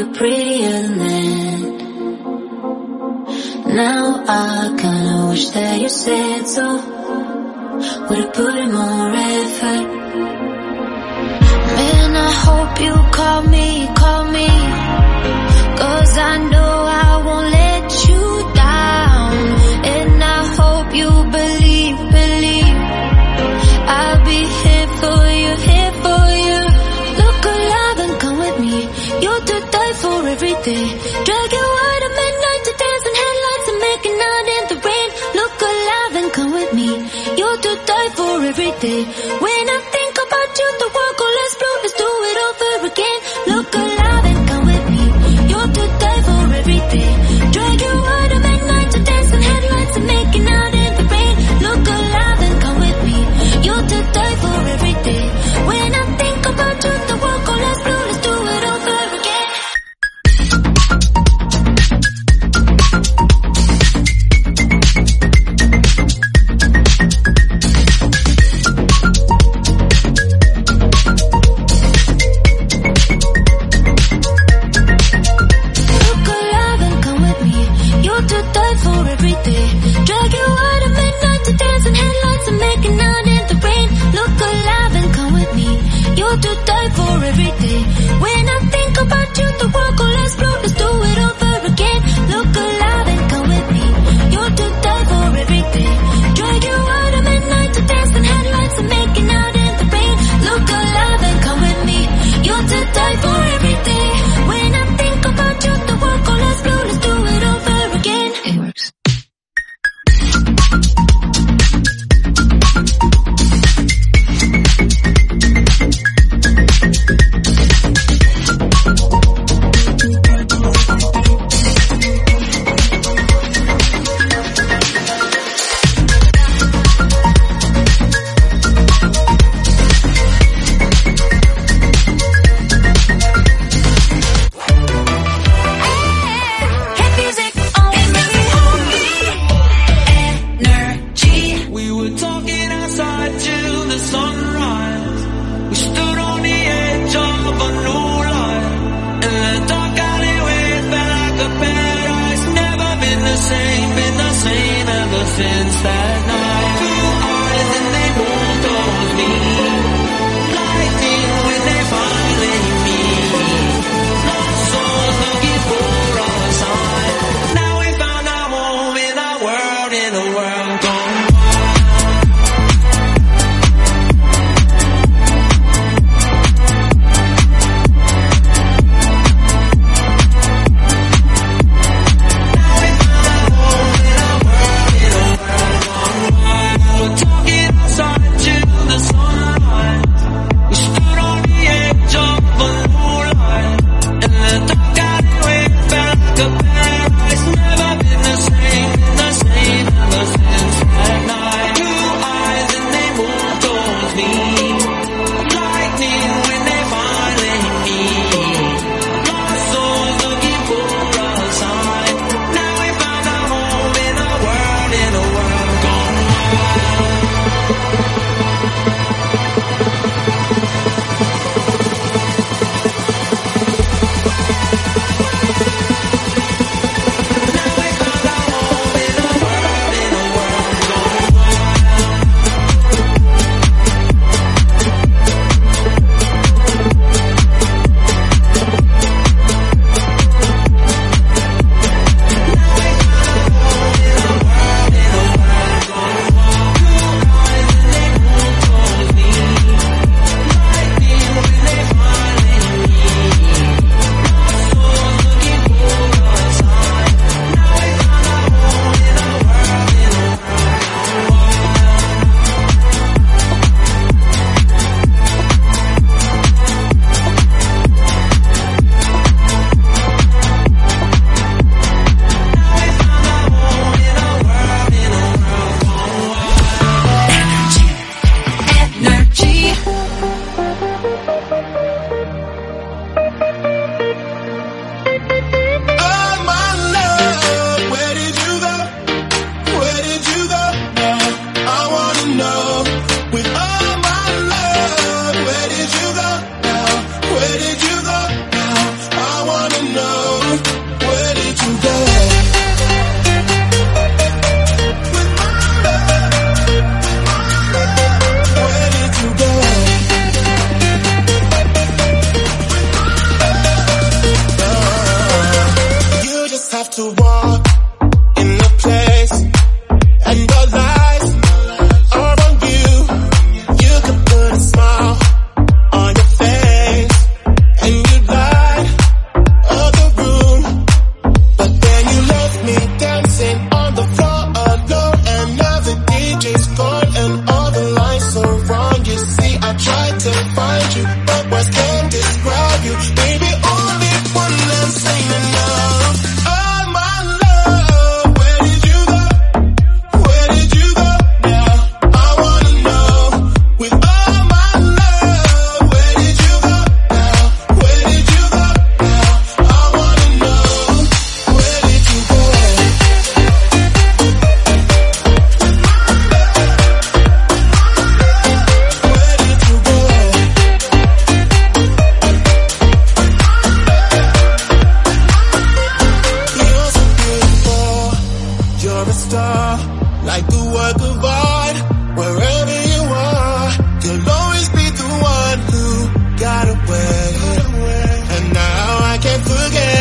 you're prettier than that. Now I kinda wish that you said so. Would've put in more effort. Man, I hope you call me, 'cause I know I won't let you down. And I hope you believe I'll be here for you, here for you. Look alive and come with me. You're to die for every day. Drag you out at midnight to dance in headlights and making out in the rain. Look alive and come with me. You're to die for every day. When I think about you, the world goes less blue. Let's do it over again. Look alive and come with me. You're to die for every day. Drag you out at midnight to dance in headlights and making out in the rain. Look alive and come with me. You're to die for every day. When I think about you, the world goes less blue. Let's do it over again. Look alive and come with me. You're to die for every day. Drag you out at midnight to dance in headlights and making out in the rain. Look alive and come with me. You're to die for every day. When I think about you, the world goes less blue. Let's do it over again. Look alive and come with me. You're to die for every day. Drag you out at midnight to dance in headlights and making out in the rain. Look alive and come with me. You're to die for every day. When I think about you, the world goes less blue. Let's do it over again. It works.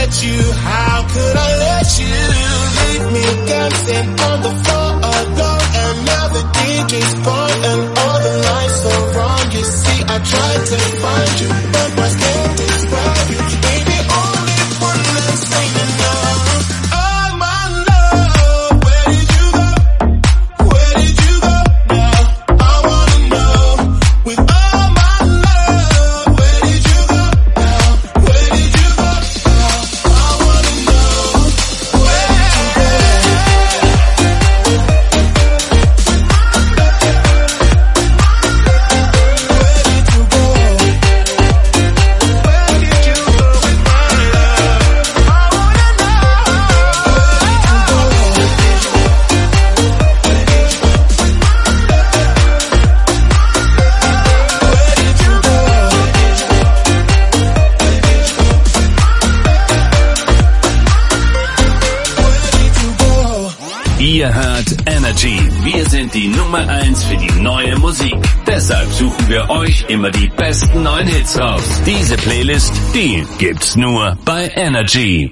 let you? How could I let you leave me dancing on the floor alone? And now the DJ's gone and all the lights are wrong. You see, I tried to find you, but my stand is right. Baby, only one that's saying enough. Oh my love, where did you go? Where did you go now? I wanna know. With all my love, where did you go now? Where did you go now? I wanna know. Where did you go? Ihr hört Energy. Wir sind die Nummer 1 für die neue Musik. Deshalb suchen wir euch immer die besten neuen Hits raus. Diese Playlist, die gibt's nur bei Energy.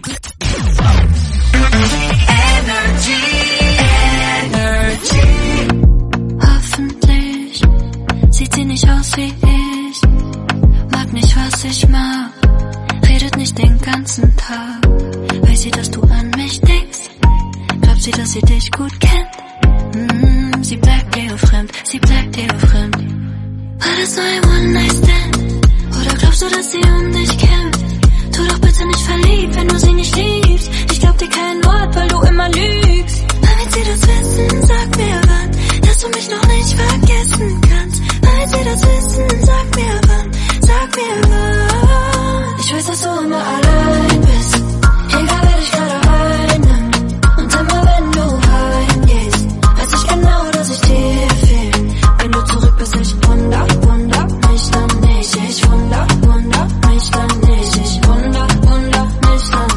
Hoffentlich sieht sie nicht aus wie ich, mag nicht, was ich mag, redet nicht den ganzen Tag. Weiß sie, dass du an mich denkst? Glaubt sie, dass sie dich gut kennt? Sie bleibt dir fremd, sie bleibt dir fremd. War das nur ein One-Night-Stand? Oder glaubst du, dass sie um dich kämpft? Tu doch bitte nicht verliebt, wenn du sie nicht liebst. Ich glaub dir kein Wort, weil du immer lügst. Wenn sie das wissen, sag mir wann, dass du mich noch nicht vergessen kannst. Wenn sie das wissen, sag mir wann, sag mir wann. Ich weiß, dass du immer allein bist, egal wer dich gerade einnimmt. Und immer wenn du heimgehst, weiß ich genau, dass ich dir fehl. Wenn du zurück bist, ich wunder mich dann nicht. Ich wunder mich dann nicht. Ich wunder mich dann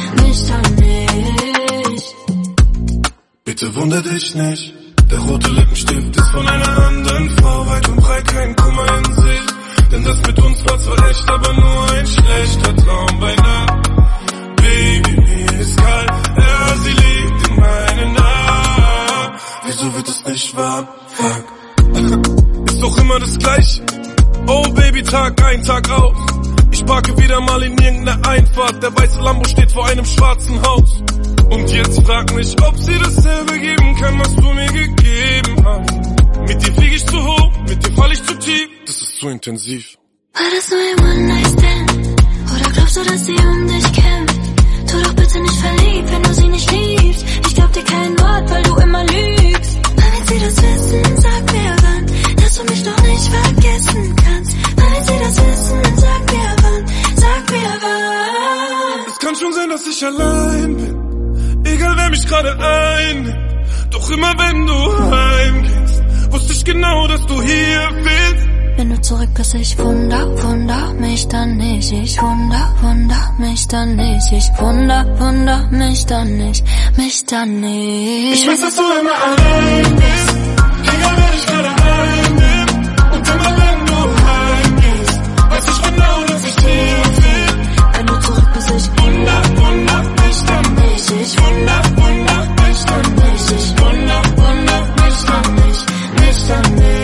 nicht. Bitte wunder dich nicht. Der rote Lippenstift ist von einer anderen Frau. Weit und breit kein Kummer in sich. Denn das mit uns war zwar echt, aber nur ein schlechter Traum beinahe. Baby, mir ist kalt, ja, sie liegt in meinen Armen. Wieso wird es nicht wahr? Fuck. Ist doch immer das Gleiche. Oh Baby, Tag ein, Tag aus. Ich parke wieder mal in irgendeiner Einfahrt. Der weiße Lambo steht vor einem schwarzen Haus. Und jetzt frag mich, ob sie dasselbe geben kann, was du mir gegeben hast. Mit dir flieg ich zu hoch, mit dir fall ich zu tief. Das ist zu intensiv. War das nur ein One-Night-Stand? Oder glaubst du, dass sie um dich kämpft? Tu doch bitte nicht verliebt, wenn du sie nicht liebst. Ich glaub dir kein Wort, weil du immer lügst. Wenn sie das wissen, sag mir wann, dass du mich noch nicht vergessen kannst. Wenn sie das wissen, sag mir wann, sag mir wann. Es kann schon sein, dass ich allein bin. Egal wer mich gerade einnimmt. Doch immer wenn du heimgehst, wusste ich genau, dass du hier bist. Wenn du zurück bist, ich wunder mich dann nicht. Ich wunder mich dann nicht. Ich wunder mich dann nicht. Ich weiß, dass du immer allein bist. Egal wer dich gerade einnimmt. Und immer wenn du heimgehst, weiß ich genau, dass ich hier bin. Wenn du zurück bist, ich wunder mich dann nicht. Ich wunder mich dann nicht. Ich wunder mich dann nicht.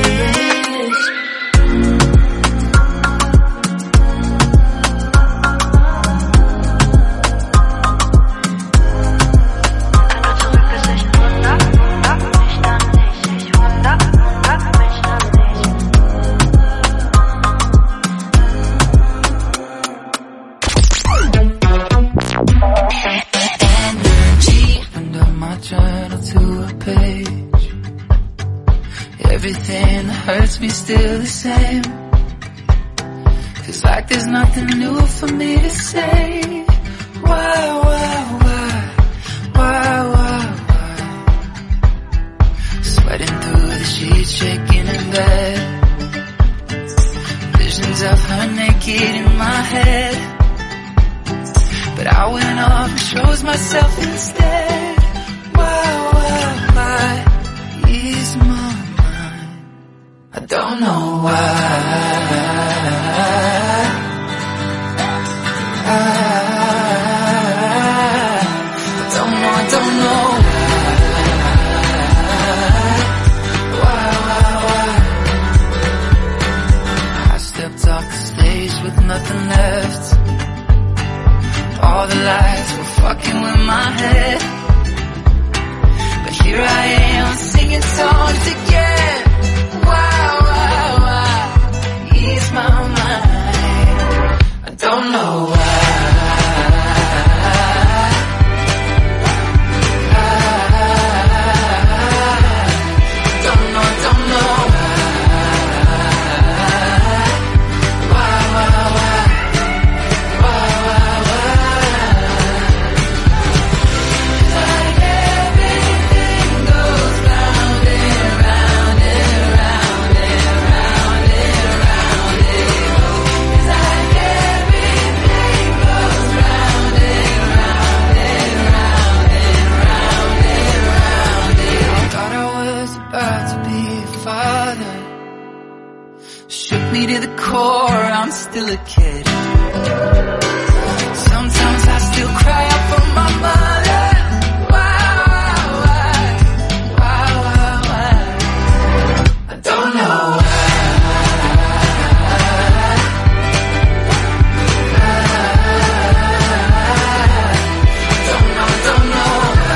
Everything that hurts me still the same. Feels like there's nothing new for me to say. Why? Sweating through the sheets, shaking in bed. Visions of her naked in my head. But I went off and chose myself instead. Why? Ease my mind. I don't know why. walking with my head. But here I am singing songs again. Why, ease my mind. I don't know why. To the core, I'm still a kid. Sometimes I still cry out for my mother. Why? I don't know why. Don't know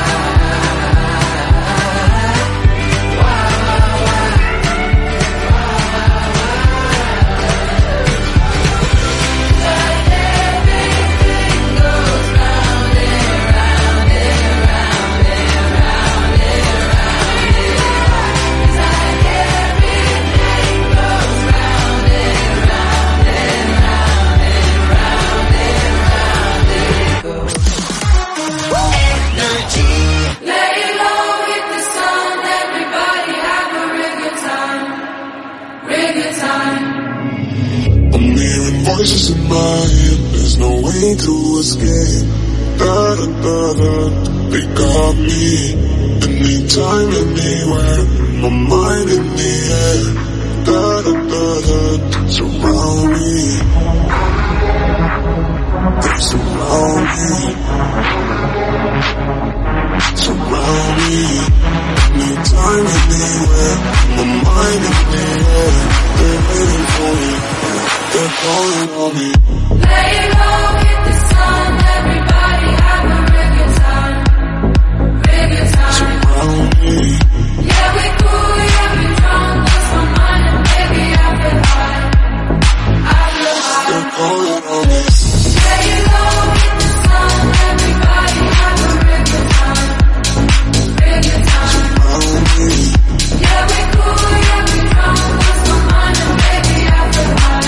voices in my head, there's no way to escape. Da-da-da-da, they got me. Anytime, anywhere, my mind in the air. Da-da-da-da, surround me. They surround me. Surround me. Anytime, anywhere, my mind in the air. They're waiting for me. They're calling on me. Lay low, hit the sun. Everybody have a real good time. Real good time. Surround me. Yeah, we cool, yeah, we drunk. Lost my mind and baby, I feel high. I feel high. They're calling on me. Lay low, hit the sun. Everybody have a real good time. Real good time. Surround me. Yeah, we cool, yeah, we drunk. Lost my mind and baby, I feel high.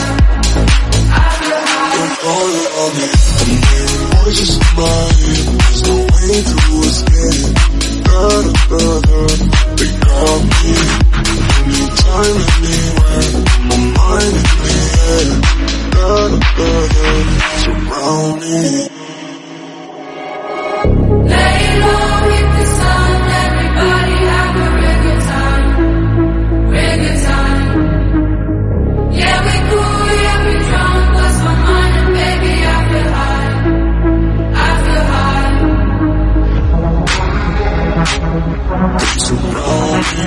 Calling on me. I'm hearing voices in my head, there's no way to escape. Da-da-da-da, they got me. Anytime, anywhere, my mind in the air. Da-da-da-da, surround me. Lay low, hit the sun. Everybody have a real good time. Real good time. Yeah, we cool, yeah, we drunk. Lost my mind and baby, I feel high. I feel high. Surround me.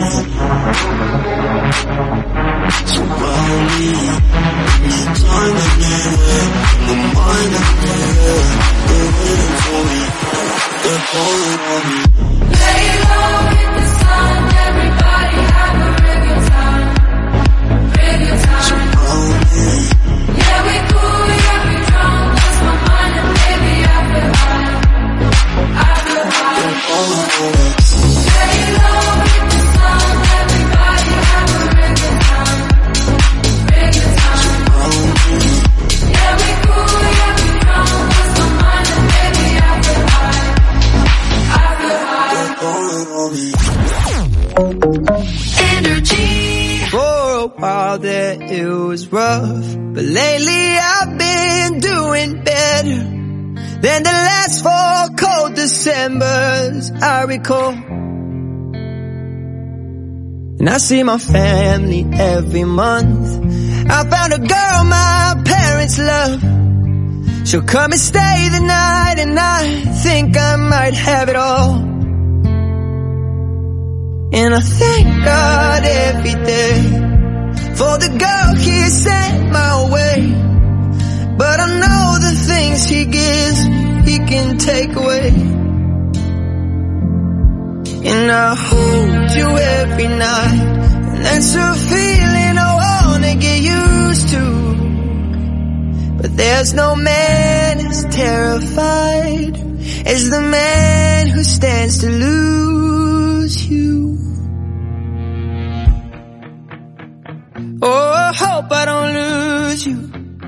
Surround me. Anytime, anywhere, my mind in the air. They're waiting for me. They're calling on me. Lay low, hit the sun. Everybody have a real good time. Real good time. Surround me. Yeah, we cool, yeah, we drunk. Lost my mind and baby, I feel high. I feel high. They're calling on me. Lay low, hit the sun. Everybody have a real good time. Real good time. Surround me. Yeah, we cool, yeah, we drunk. Lost my mind and baby, I feel high. I feel high. They're calling on me. Energy. For a while there it was rough, but lately I've been doing better than the last 4 cold Decembers I recall. And I see my family every month. I found a girl my parents love. She'll come and stay the night, and I think I might have it all. And I thank God every day for the girl He sent my way. But I know the things He gives, He can take away. And I hold you every night, and that's a feeling I wanna get used to. But there's no man as terrified as the man who stands to lose you. Oh, I hope I don't lose you.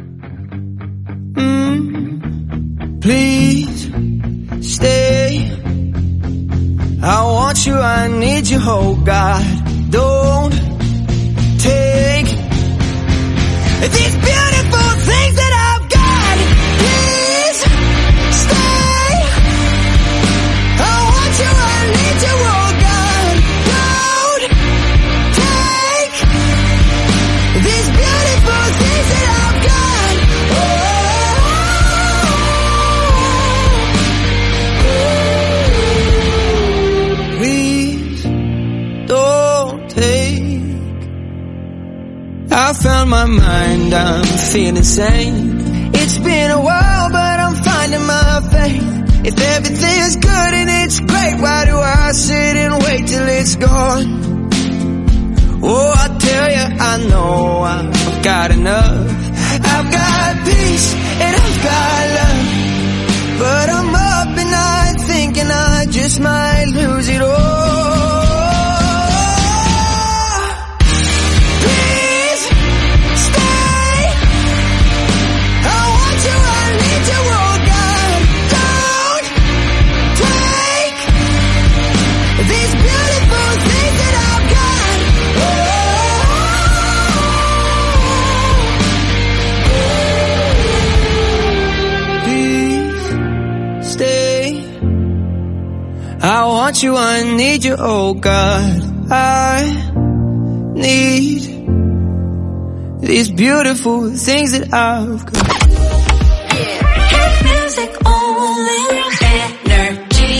Please stay. I want you, I need you, oh God. Don't take these beautiful things that I've got. Please stay. I want you, I need you, oh God. Don't take these beautiful things that I've got. Please don't take. I found my mind, I'm feeling sane. It's been a while, but I'm finding my faith. If everything's good and it's great, why do I sit and wait till it's gone? Oh, I tell you, I know I've got enough. I've got peace and I've got love, but I'm up at night thinking I just might lose it all. Please stay. I want you, I need you, oh God. Don't take these beautiful things that I've got. Please stay. I want you, I need you, oh God. I need these beautiful things that I've got. Hit music only. Energy.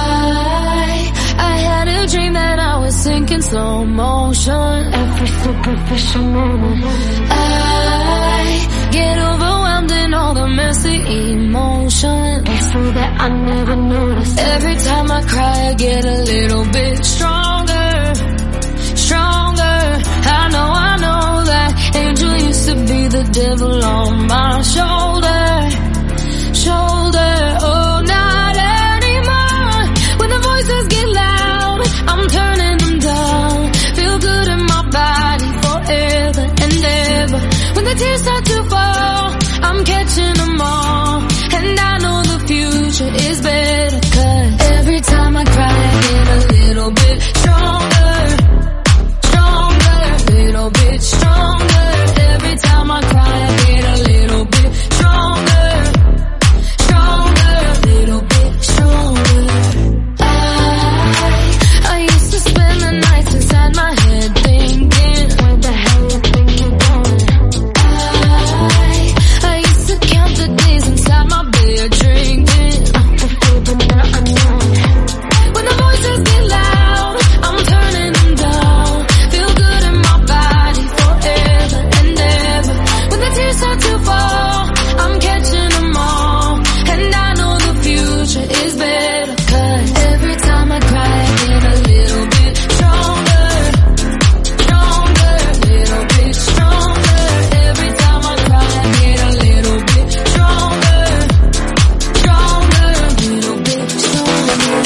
I had a dream that I was sinking slow motion. Every superficial moment. I get overwhelmed in all the messy emotions. It's so that I never noticed. Every time I cry, I get a little bit stronger, stronger. I know that angel used to be the devil on my shoulder, shoulder. Oh, not anymore. When the voices get loud, I'm turning them down. Feel good in my body forever and ever. When the tears start to fall, I'm catching them all. And I know the future is better, 'cause every time I cry, I get a little bit stronger, stronger, little bit stronger. Every time I cry, I get a little bit stronger, stronger, little bit stronger. I used to spend the nights inside my head thinking, where the hell you think you're going? I used to count the days inside my bed drinking. But now I know. When the voices get loud, I'm turning them down. Feel good in my body forever and ever. When the tears start to fall, I'm catching them all. And I know the future is better, 'cause every time I cry, I get a little bit stronger, stronger, little bit stronger. Every time I cry, I get a little bit stronger, stronger, little bit stronger.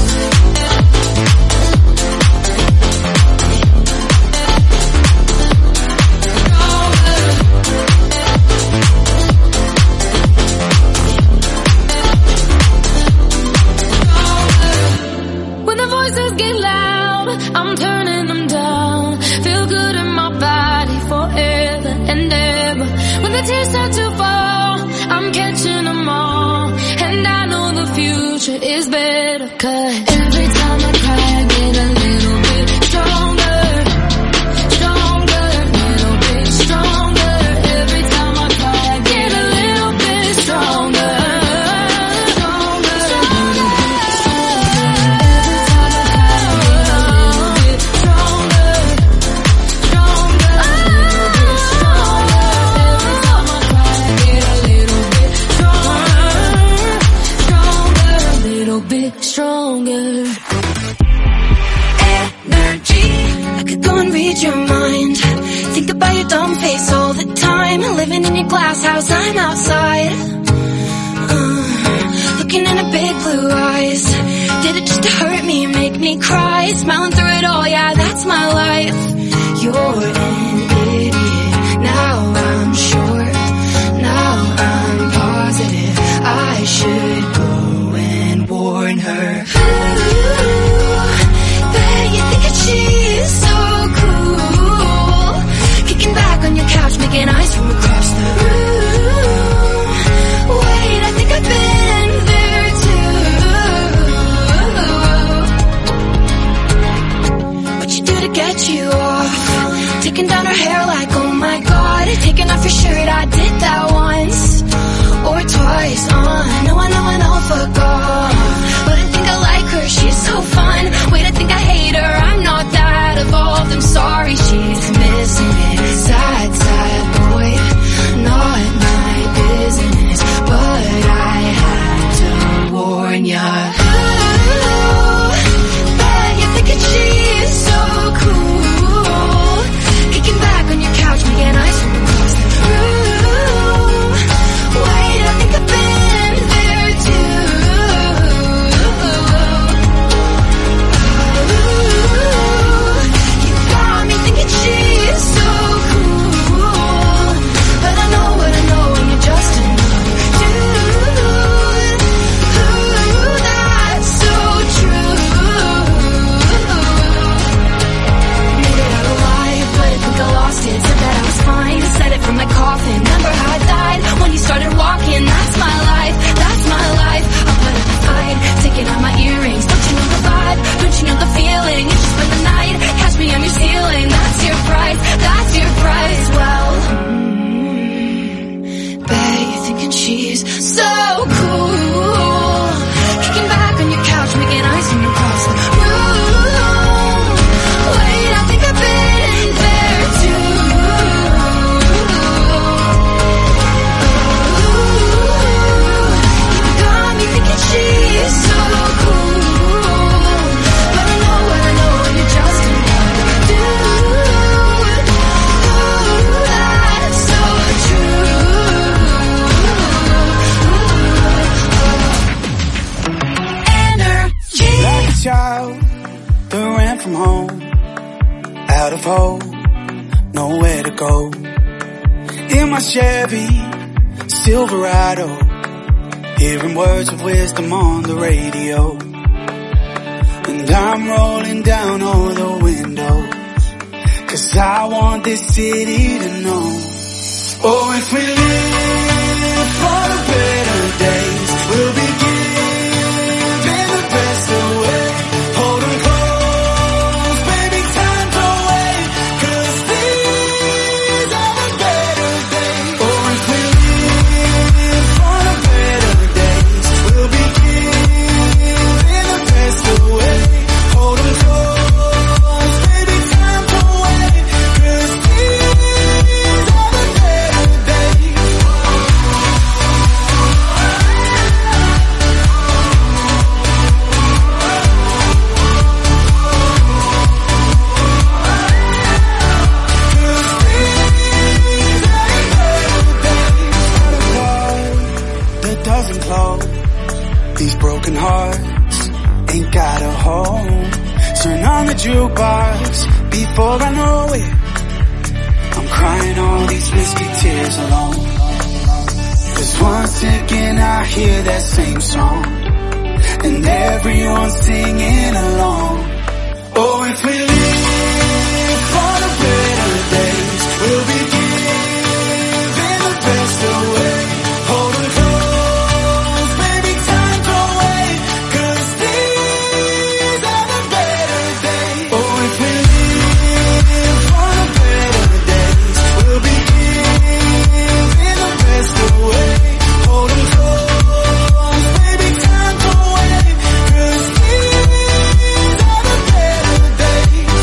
When the voices get loud, I'm turning them down. Feel good in my body forever and ever. When the tears start to fall, I'm catching them all. And I know the future is better, 'cause every time I cry, I get a little bit stronger, stronger, little bit stronger. Every time I cry, I get a little bit stronger, stronger, little bit stronger. Every time I cry, I get a little bit stronger, stronger, little bit stronger. Every time I cry, I get a little bit stronger, stronger, bit stronger. Energy, I could go and read your mind. Think about your dumb face all the time. Living in your glass house, I'm outside. Looking into big blue eyes. Did it just to hurt me, make me cry? Smiling through it all, yeah, that's my life. You're an idiot. Now I'm sure. Now I'm positive. I should go and warn her. Bet you think that she's so cool. Kicking back on your couch, making eyes from across the room. Wait, I think I've been there too. What you do to get you off? Taking down her hair like, oh my god. Taking off your shirt, I did that once or twice. I know, fuck off. But I think I like her, she's so fun. Wait, I think I hate her, I'm not that evolved. I'm sorry, she's missing it. Sad, sad boy, not my business. But I had to warn ya. Ooh, bet you're thinking she's so cool. Kicking back on your couch, making eyes from across the room. Wait, I think I've been there too. You got me thinking she's so cool. But I know what I know, and you're just another dude. Ooh, that's so true. Made it out alive, but I think I lost it. Said that I was fine, said it from my coffin. Remember how I died when you started walking? That's my life, that's my life. I'll put up a fight, taking out my earrings. Don't you know the vibe? Don't you know the feeling? You just spend the night, catch me on your ceiling. That's your price, that's your price. Well, bet you're thinking she's so cool. Kicking back on your couch, making eyes from across the room. Wait, I think I've been there too. You got me thinking she's so cool. But I know what I know, and you're just another dude. Ooh, that's so true. Energy. Like a child that ran from home, out of hope, nowhere to go. In my Chevy Silverado, hearing words of wisdom on the radio. And I'm rolling down all the windows, 'cause I want this city to know. Oh, if we live for the better days, we'll be giving the best away. Hold 'em close, baby, time to wait, 'cause these are the better days. Oh, if we live for the better days, we'll be giving the best away. Hold 'em close, baby, time to wait, 'cause these are the better days. That doesn't close. These broken hearts ain't got a home. Turn on the jukebox before I know it. I'm crying all these whiskey tears alone. 'Cause once again I hear that same song, and everyone's singing along. Oh, if we live for the better days, we'll be giving the best away. Hold 'em close, baby, time to wait, 'cause these are the better days. Oh, if we live for the better days, we'll be giving the best away. Hold 'em close, baby, time to wait, 'cause these are the better days.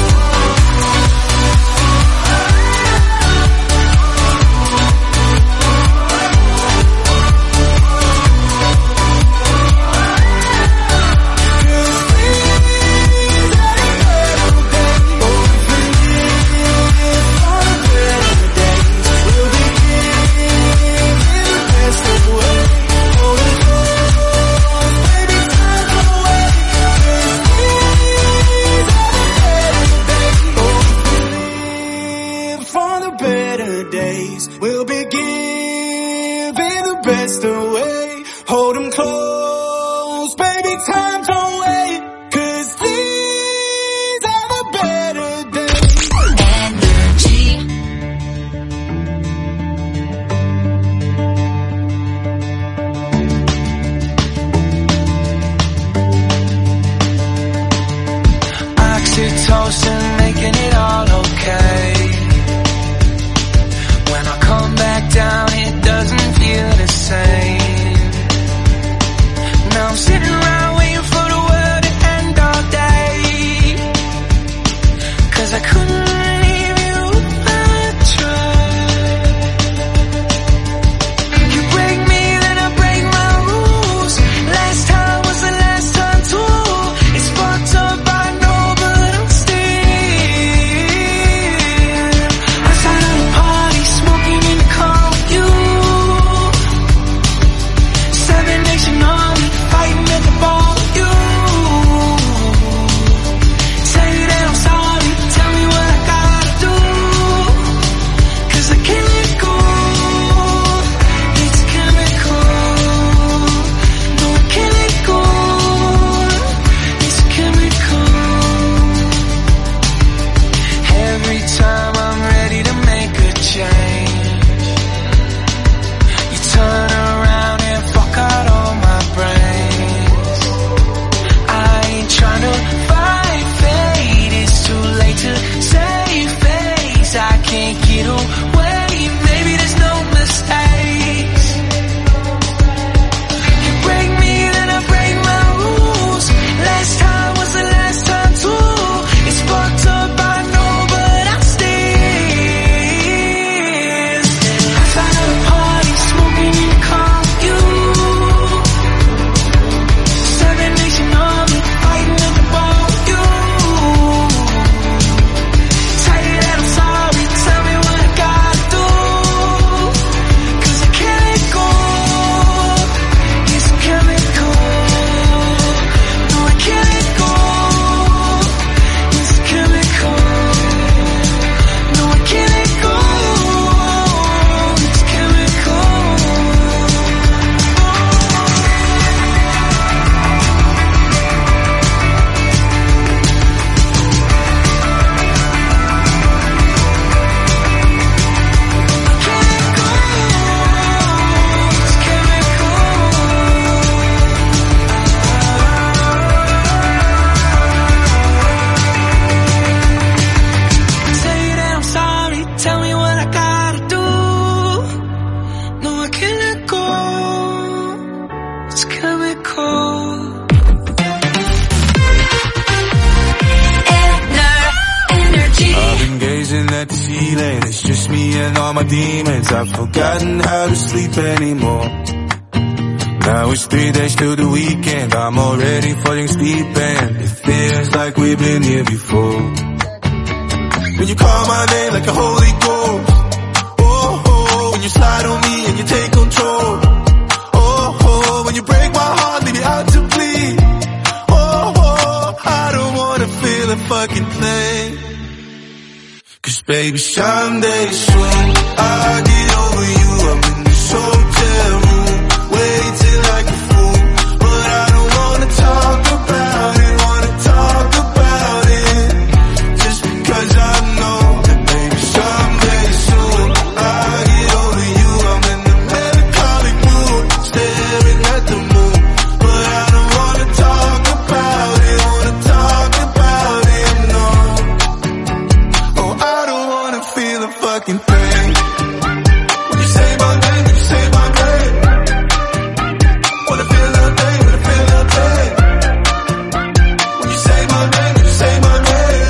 my demons. I've forgotten how to sleep anymore. Now it's 3 days till the weekend. I'm already falling asleep and it feels like we've been here before. When you call my name like a holy ghost, oh, oh, when you slide on me and you take control, oh, oh, when you break my heart, leave me out to bleed, oh, oh, I don't wanna feel a fucking thing. Cause baby, someday soon I'll get over you. I'm in this hotel room, waiting like a fool, but I don't wanna talk about it, wanna talk about it, just because I know that baby, someday soon I'll get over you. I'm in the melancholic mood, staring at the moon, but I don't wanna talk about it, wanna talk about it, no. Oh, I don't wanna feel a fucking thing. When you say my name, when you say my name, wanna feel nothing, wanna feel nothing. When you say my name, when you say my name.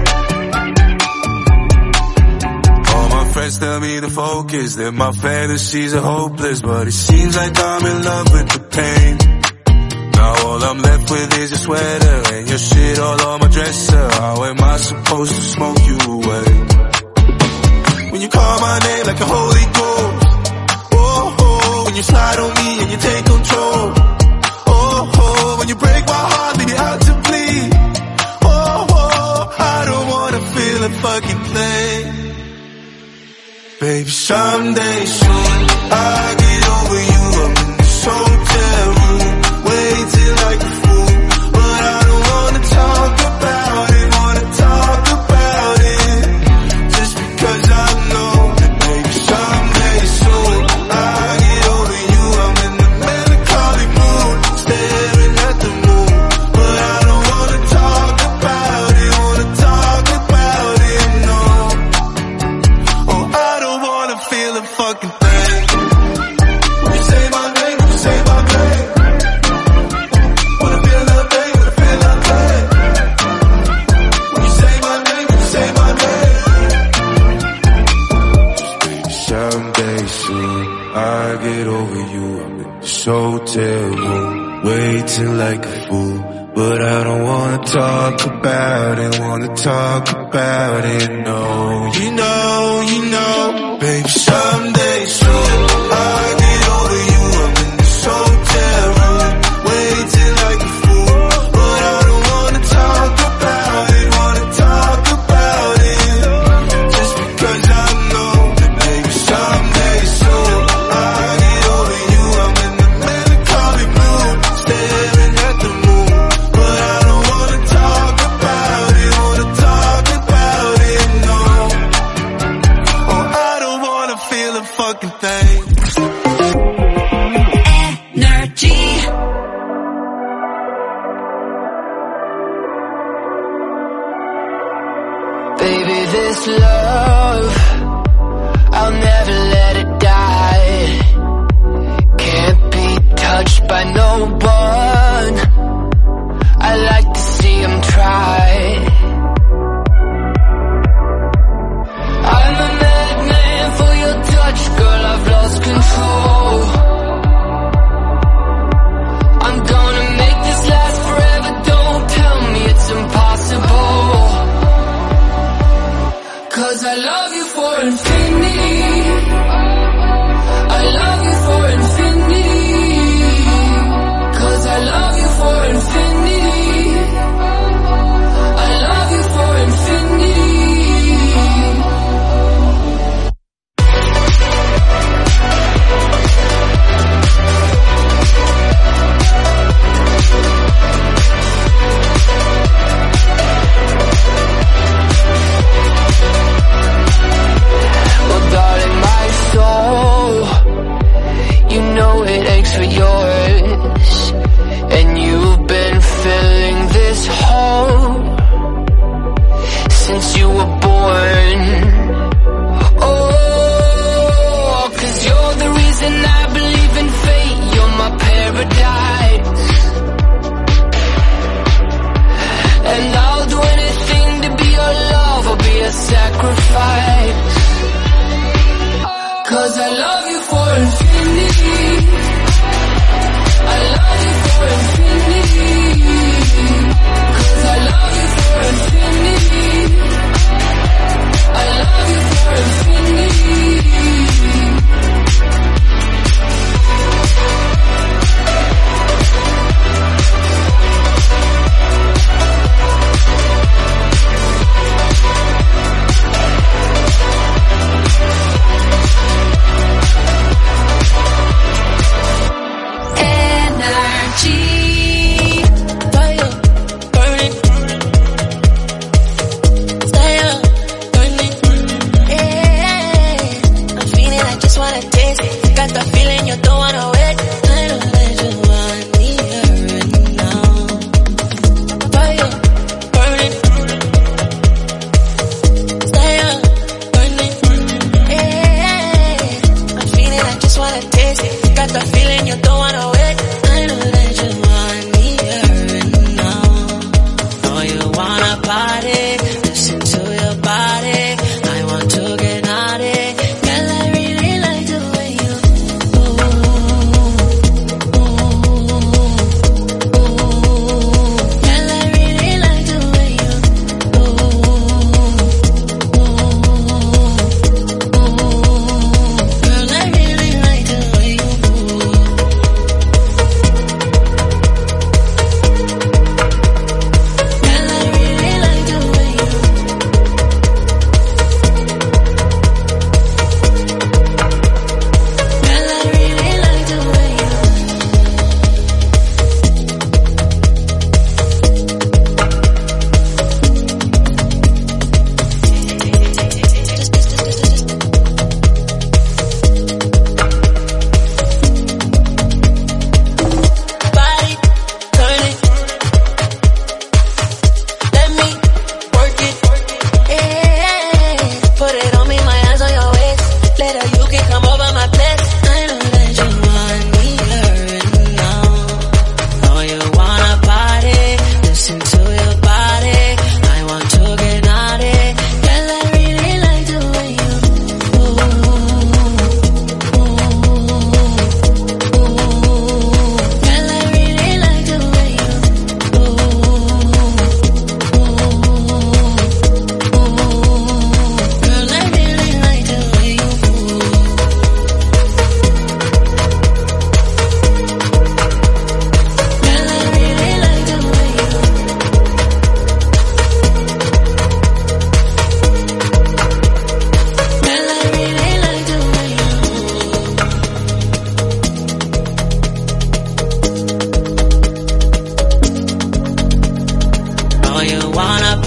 All my friends tell me to focus, that my fantasies are hopeless, but it seems like I'm in love with the pain. Now all I'm left with is your sweater and your shit all on my dresser. How am I supposed to smoke you away? When you call my name like a holy ghost, oh, oh, when you slide on me and you take control, oh, oh, when you break my heart, leave me out to bleed, oh, oh, I don't wanna feel a fucking thing. Baby, someday soon I'll get over you. I'm in this hotel room, waiting like a fool, but I don't wanna talk about it, wanna talk about it, just because I know that baby, someday soon I'll get over you. I'm in the melancholic mood, staring at the moon, but I don't wanna talk about it, wanna talk about it, no. Oh, I don't wanna feel a fucking thing. When you say my name, when you say my name, wanna feel nothing, wanna feel nothing. When you say my name, when you say my name. Someday soon I'll get over you. I'm in this hotel room, waiting like a fool, but I don't wanna talk about it, wanna talk about it, no. You know, baby, someday soon I'll get over you. I'm in this hotel room, waiting like a fool, but I don't wanna talk about it, wanna talk about it, just because I know that baby, someday soon I'll get over you. I'm in the melancholic mood, staring at the moon, but I don't wanna talk about it, wanna talk about it, no. Oh, I don't wanna feel a fucking thing. Energy. Baby, this love, I'll never let it die. Can't be touched by no one. I like to see him try. I'm a madman for your touch, girl, I've lost control. I'm gonna make this last forever, don't tell me it's impossible. Cause I love you for infinity, I love you for infinity, cause I love you for infinity, I love you for infinity.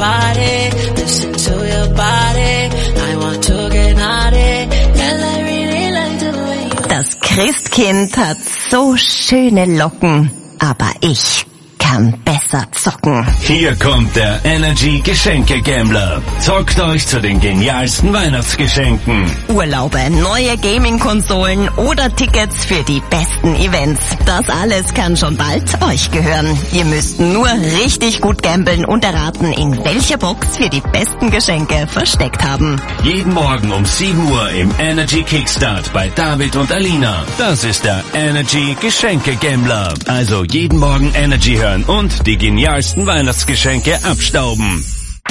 party, listen to your body. I want to get naughty, and I really like the way you... Das Christkind hat so schöne Locken, aber ich kann besser zocken. Hier kommt der Energy Geschenke-Gambler. Zockt euch zu den genialsten Weihnachtsgeschenken. Urlaube, neue Gaming-Konsolen oder Tickets für die besten Events. Das alles kann schon bald euch gehören. Ihr müsst nur richtig gut gamblen und erraten, in welcher Box wir die besten Geschenke versteckt haben. Jeden Morgen um 7 Uhr im Energy Kickstart bei David und Alina. Das ist der Energy Geschenke-Gambler. Also jeden Morgen Energy hören und die genialsten Weihnachtsgeschenke abstauben.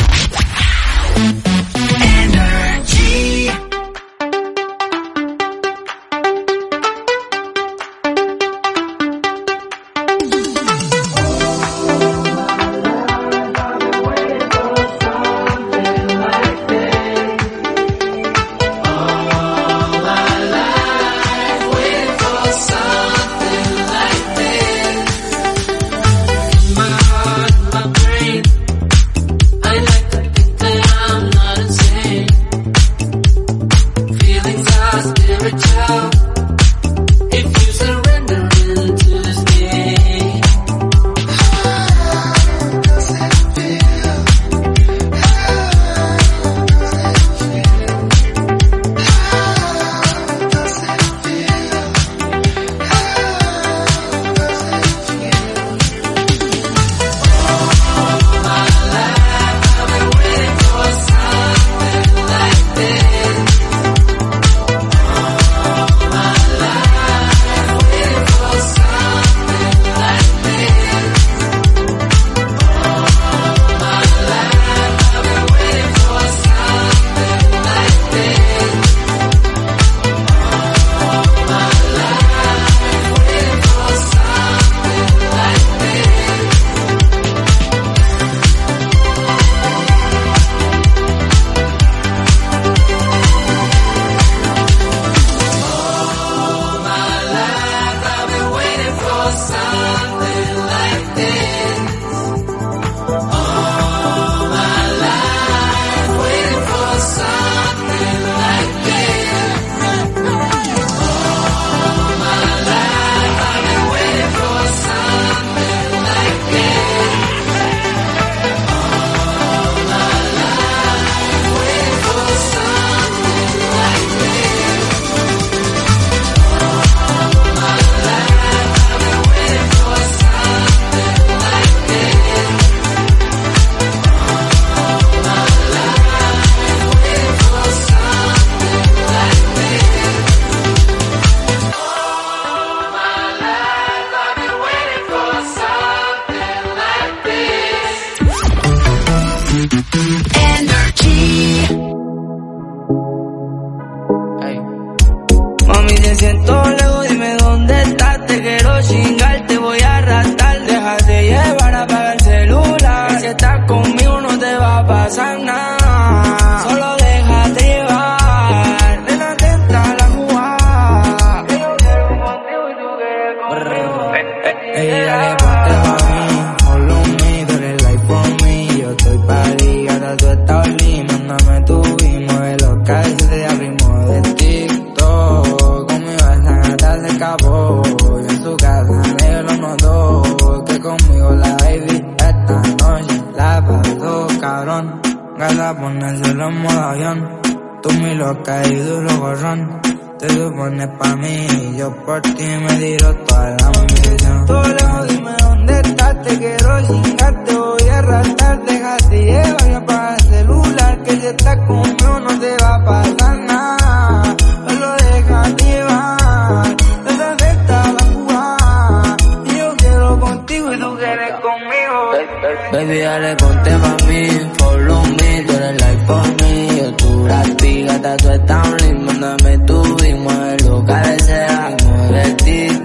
Baby, dale, ponte pa' mí, follow me, tú eres like for me. Yo tu gratis, gata, tú estás un link, mándame tu y muévelo, cabecera, mueve el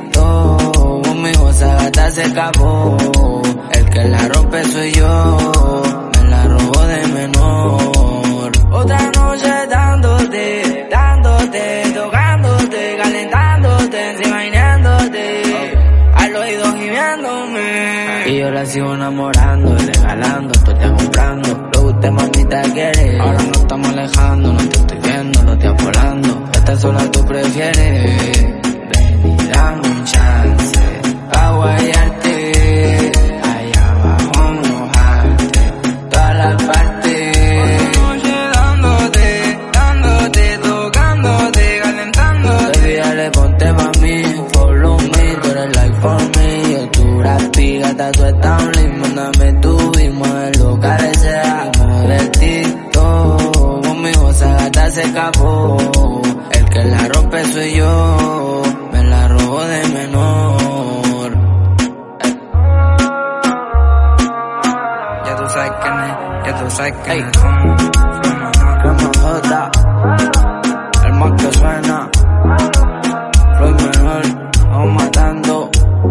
tito. Conmigo esa gata se escapó, el que la rompe soy yo, me la robó de menor. Otra noche dándote, tocándote, calentándote, encima imaginándote, al oído gimiéndome. Y yo la sigo enamorando y regalando, tú te comprando. Lo que usted mamita quiere. Ahora no estamos alejando, no te estoy viendo, no te volando. Esta sola tú prefieres. Ven y dame un chance pa' guayarte. Allá abajo mojarte todas las partes. Oye, dándote, tocándote, calentándote. Baby, dale, ponte pa' mí, follow me, tú eres like for me. Yo tu rapigata, tú estás un limón. Mándame tu en lo que deseamos de TikTok. Conmigo esa gata se escapó. El que la rompe soy yo. Me la robo de menor. Ya tú sabes quién es, ya tú sabes quién es. Como J, el más que suena. Floyd menor, vamos matando.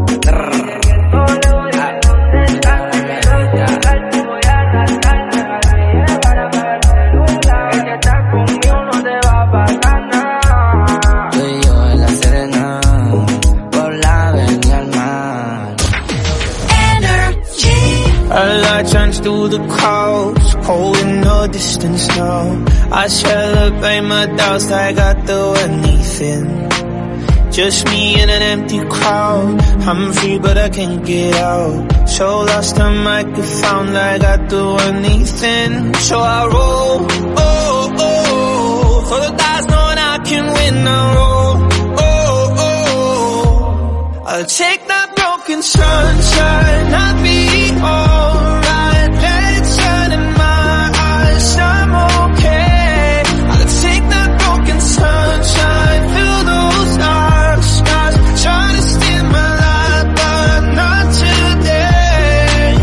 A light shines through the clouds, cold in the distance now. I celebrate my doubts like I do anything. Just me in an empty crowd. I'm free but I can't get out. So lost I might get found like I do anything. So I roll, oh, oh, for the dice knowing I can win. I roll, oh, oh, I'll take that broken sunshine, I'll be alright. Let it shine in my eyes, I'm okay. I'll take that broken sunshine, fill those dark skies. Try to steal my life, but not today.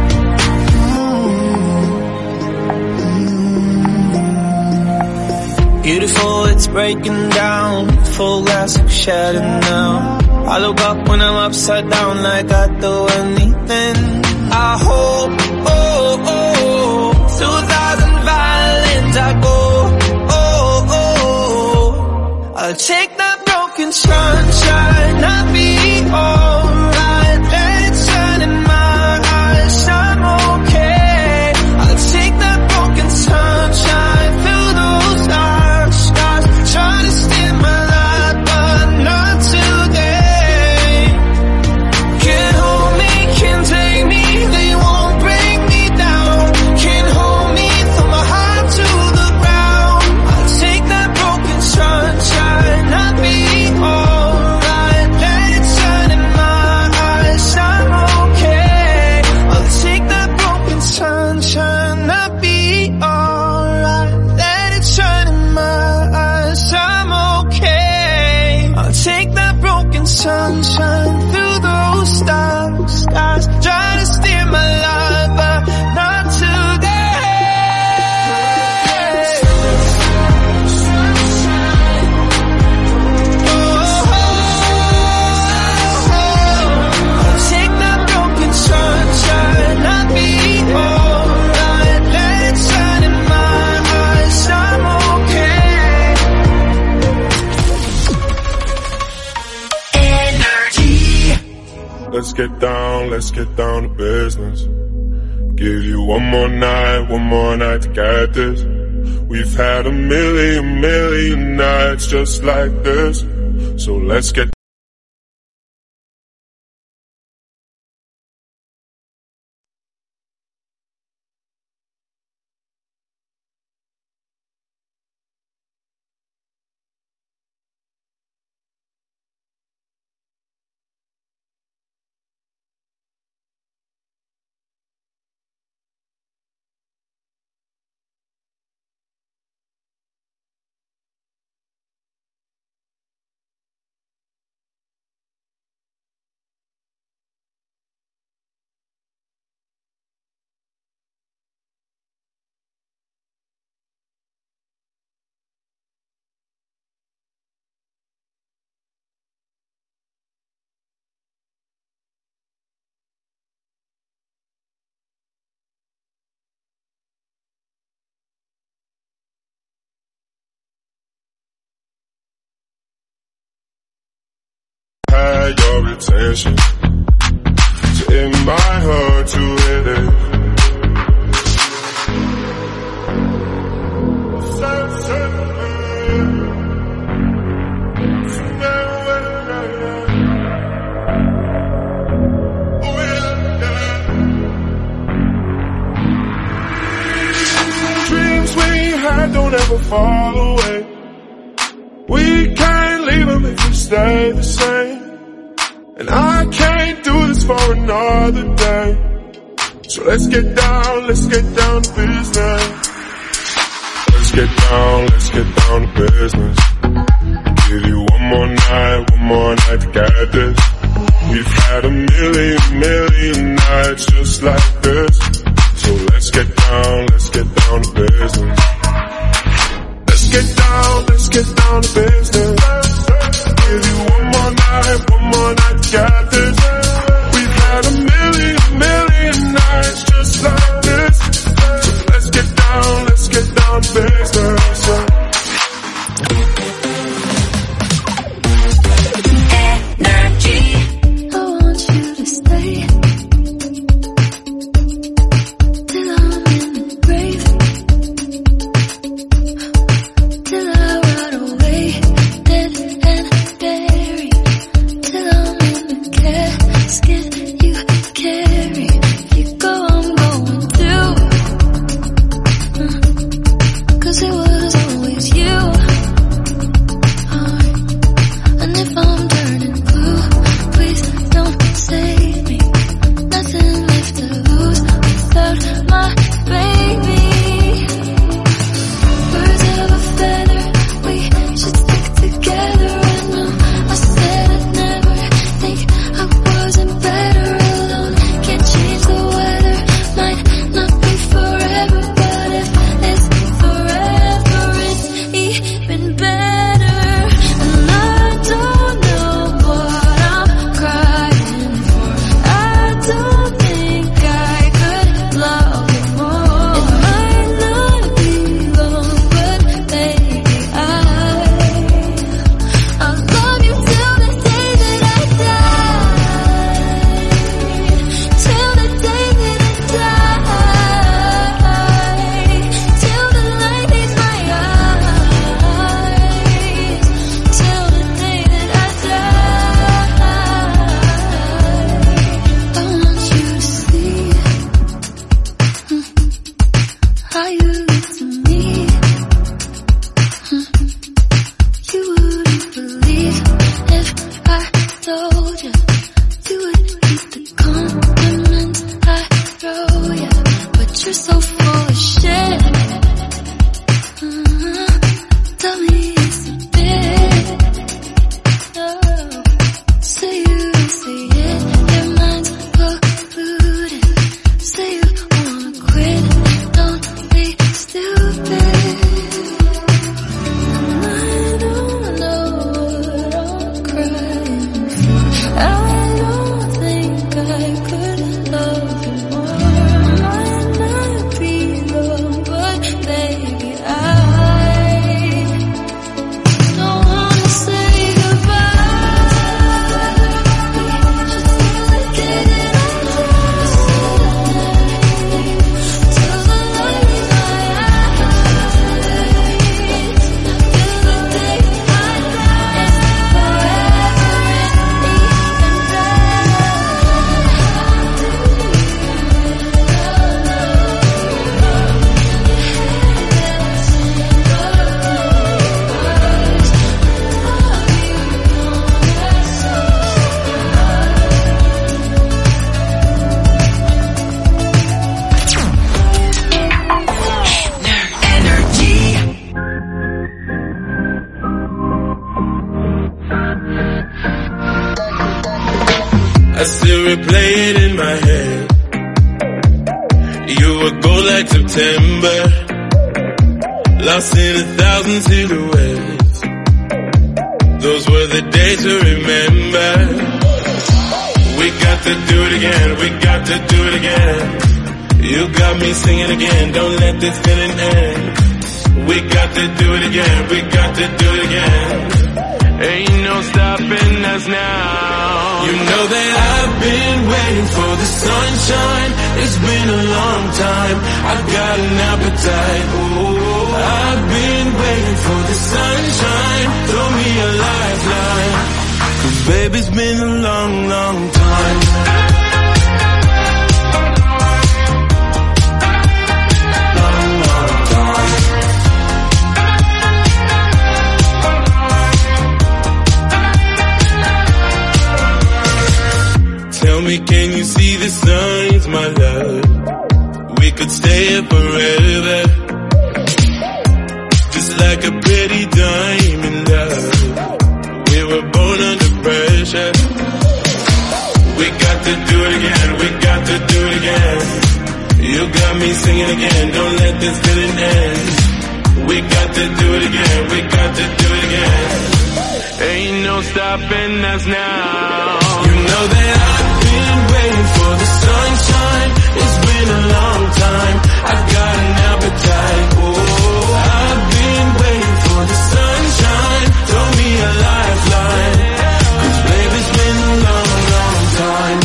Beautiful, it's breaking down. Full glass of shadow now. I look up when I'm upside down like I do anything. I hope, oh, oh, through 1,000 violins I go, oh, oh. I'll take that broken sunshine, I'll be alright. Let it shine in my eyes, I'm okay. I'll take that broken sunshine, fill those dark skies. Try to steal my life, but not today. Can't hold me, can't take me, they won't break me down. Can't hold me, throw my heart to the ground. I'll take that broken sunshine, I'll be alright. Let it shine in my eyes, I'm okay. I'll take that broken sunshine, I'll be alright. Let it shine in my eyes, I'm okay. I'll take that broken sunshine through those dark skies. Try to steer my life, but not today. I'll take that broken sunshine, I'll be alright. Let it shine in my eyes, I'm okay. Let's get down to business. Give you one more night to get this. We've had a million nights just like this. So let's get your attention. So in my heart to hit it. Dreams we had don't ever fall away. We can't leave them if we stay the same. And I can't do this for another day. So let's get down to business. Let's get down to business. Give you one more night to get this. We've had a million nights just like this. So let's get down to business. Let's get down to business. Give you one more night to get this. We've had a million nights just like this. So let's get down to business. I still replay it in my head. You were gold like September, lost in 1,000 silhouettes. Those were the days to remember. We got to do it again, we got to do it again. You got me singing again, don't let this feeling end. We got to do it again, we got to do it again. Ain't no stopping us now. You know that I've been waiting for the sunshine. It's been a long time. I've got an appetite. Oh, I've been waiting for the sunshine. Throw me a lifeline. 'Cause baby, it's been a long, long time. Tell me, can you see the signs, my love? We could stay here forever, just like a pretty diamond, love. We were born under pressure. We got to do it again, we got to do it again. You got me singing again, don't let this feeling end. We got to do it again, we got to do it again. Ain't no stopping us now. You know that I've been waiting for the sunshine. It's been a long time. I've got an appetite. Oh, I've been waiting for the sunshine. Throw me a lifeline. 'Cause baby, it's been a long, long time.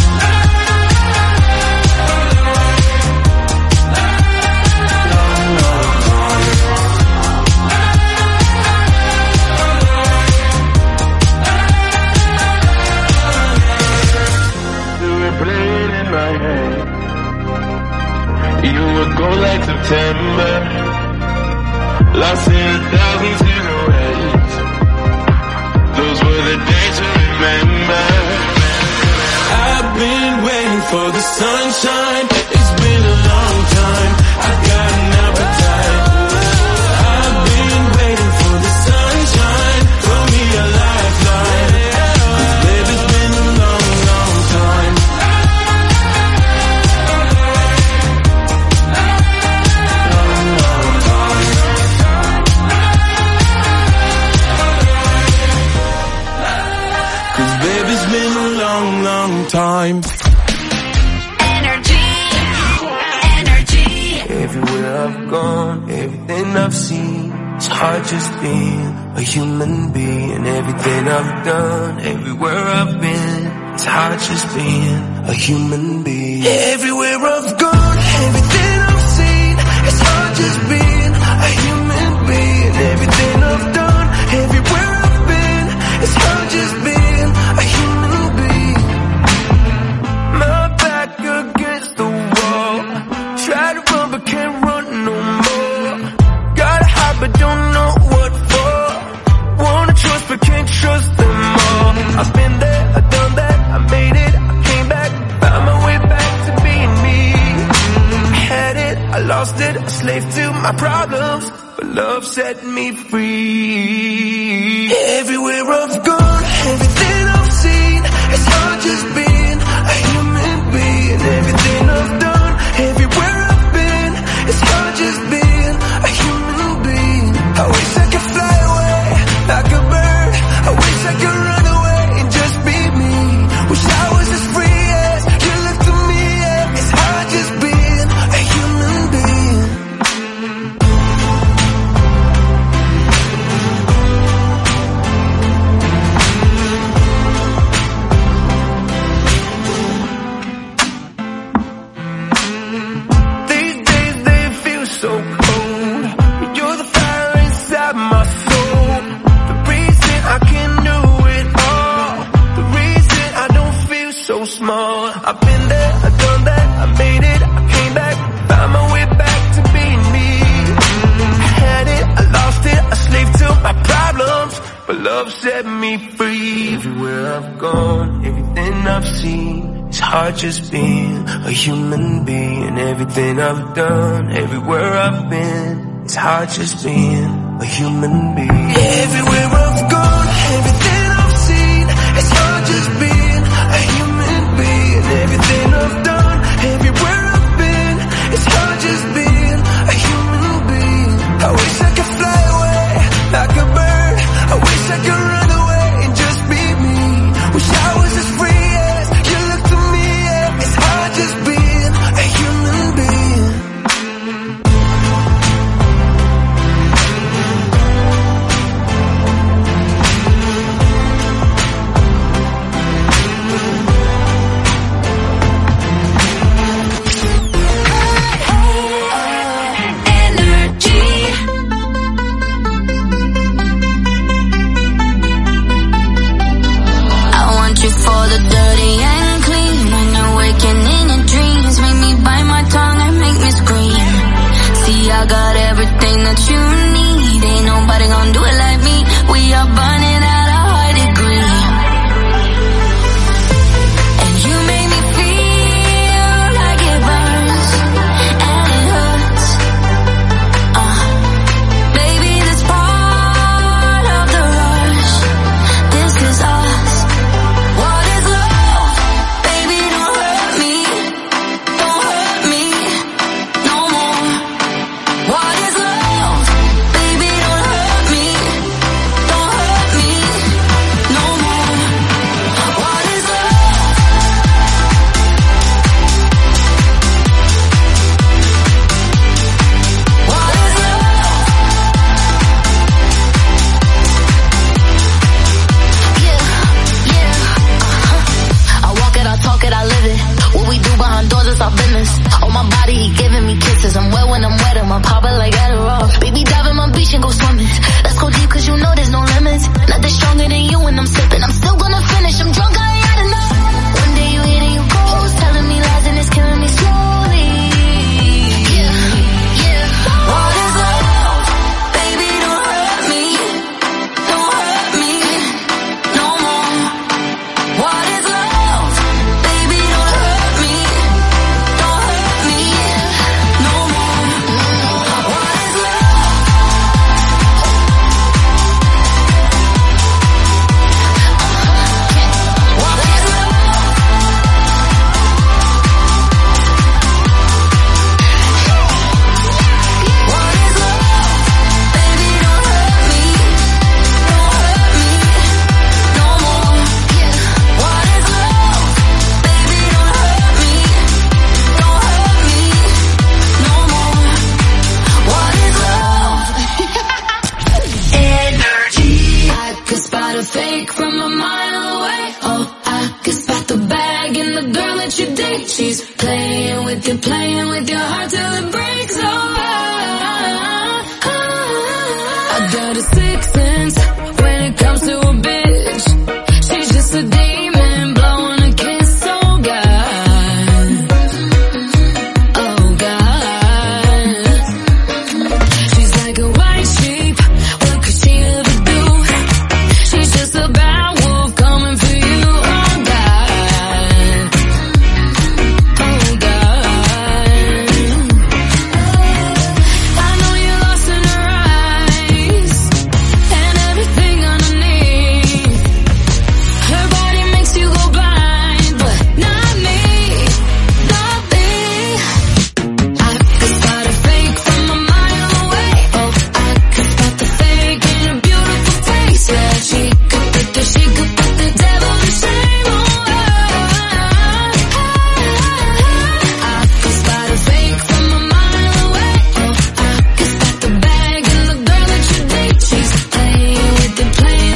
You would go like September, lost in 1,000 silhouettes. Those were the days to remember. I've been waiting for the sunshine. It's been a long time. I've got an appetite. I've been waiting for the sunshine. Throw me a lifeline. 'Cause baby, it's been a long, long time. Time. Energy, energy. Everywhere I've gone, everything I've seen, it's hard just being a human being. Everything I've done, everywhere I've been, it's hard just being a human being. Everywhere I've gone, everything I've seen, it's hard just being a human being. Everything I've done, everywhere I've been, it's hard just being a human being. My back against the wall, try to run but can't run no more. Gotta hide but don't know what for. Wanna trust but can't trust them all. I've been there, I've done that, I made it, I came back, found my way back to being me. I had it, I lost it, a slave to my problems, but love set me free. Everywhere I've gone, everything I've seen, it's hard just being a human being. Everything I've done, everywhere I've been, it's hard just being a human being. I wish I could fly away like a bird. I wish I could run away and just be me. Wish I was as free as you look to me. Yeah. It's hard just being a human being. These days they feel so cold. You're the fire inside my soul. The reason I can do it all. The reason I don't feel so small. I've been there, I've done that, I made it, I came back, found my way back to being me. I had it, I lost it, a slave to my problems, but love set me free. Everywhere I've gone, everything I've seen, it's hard just being a human being. Everything I've done, everywhere I've been, it's hard just being a human being. Everywhere I've gone, everything I've seen, it's hard just being a human being. Everything I've done, everywhere I've been, it's hard just being a human being. I wish I could fly away like a bird. I wish I could run away and just be me. Wish I was as free as you look to me. Yeah. It's hard just being a human being. fill my papa like Adderall. Baby, dive in my beach and go swimming. Let's go deep cause you know there's no limits. Nothing stronger than you when I'm sipping. I'm still gonna finish, I'm drunk, I ain't had enough. One day you hit and you ghost, telling me lies and it's killing me slowly. Yeah. What is love? Baby, don't hurt me. Don't hurt me no more. What is love? Baby, don't hurt me. Don't hurt me no more. What is love? What is love? What is love? Baby, don't hurt me. Don't hurt me no more. What is love? Baby, don't hurt me. Don't hurt me no more. What is love? Energy. I could spot a fake from a mile away. Oh, I could spot the bag and the girl that you date. She's playing with your heart till it breaks.